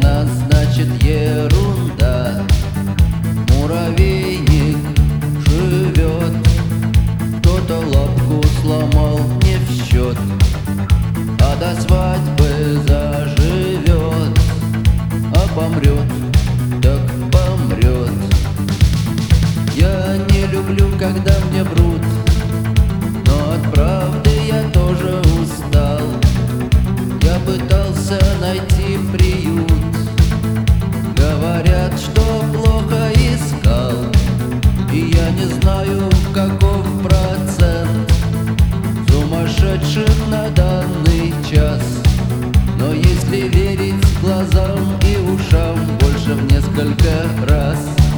нас, значит ерунда. Муравейник живет, кто-то лапку сломал не в счет, а до свадьбы заживет, а помрет, так помрет. Я не люблю, когда мне врут, но от правды я тоже устал. Я пытался найти приют, говорят, что плохо искал, и я не знаю, каков процент сумасшедших на данный час. Но если верить глазам и ушам, больше в несколько раз.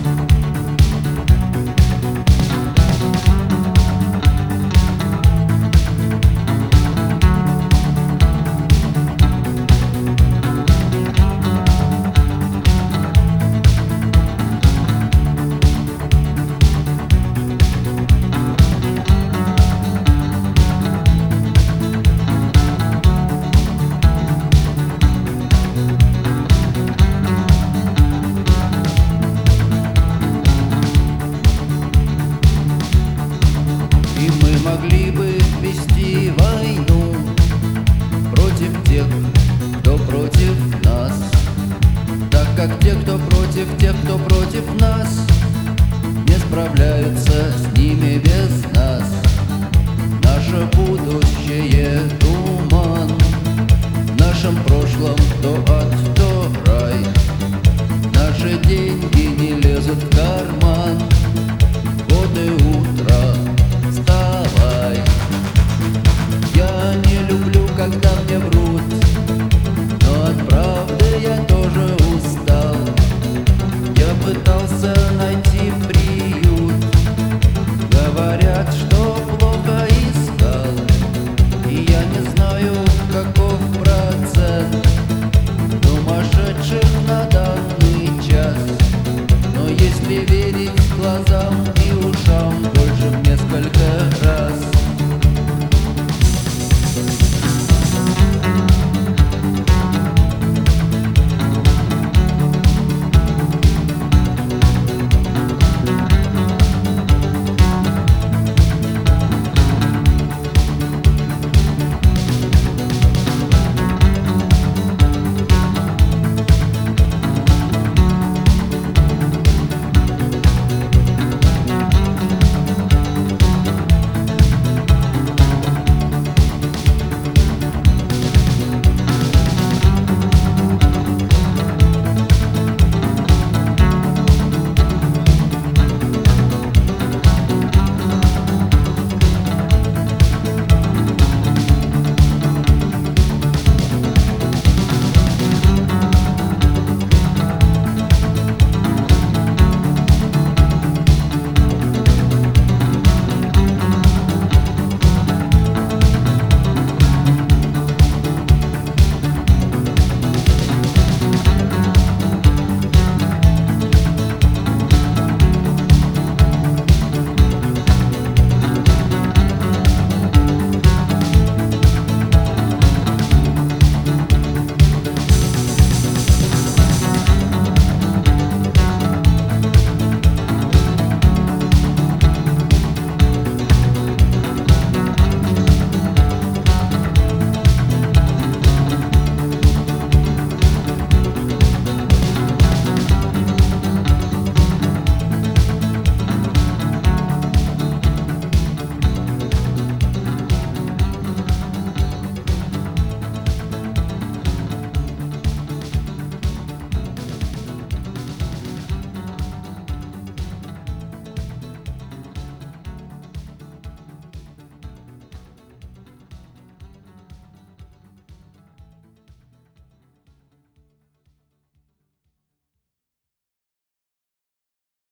И мы могли бы вести войну против тех, кто против нас, так как те, кто против тех, кто против нас, не справляются с ними без нас. Наше будущее — туман, в нашем прошлом то ад, то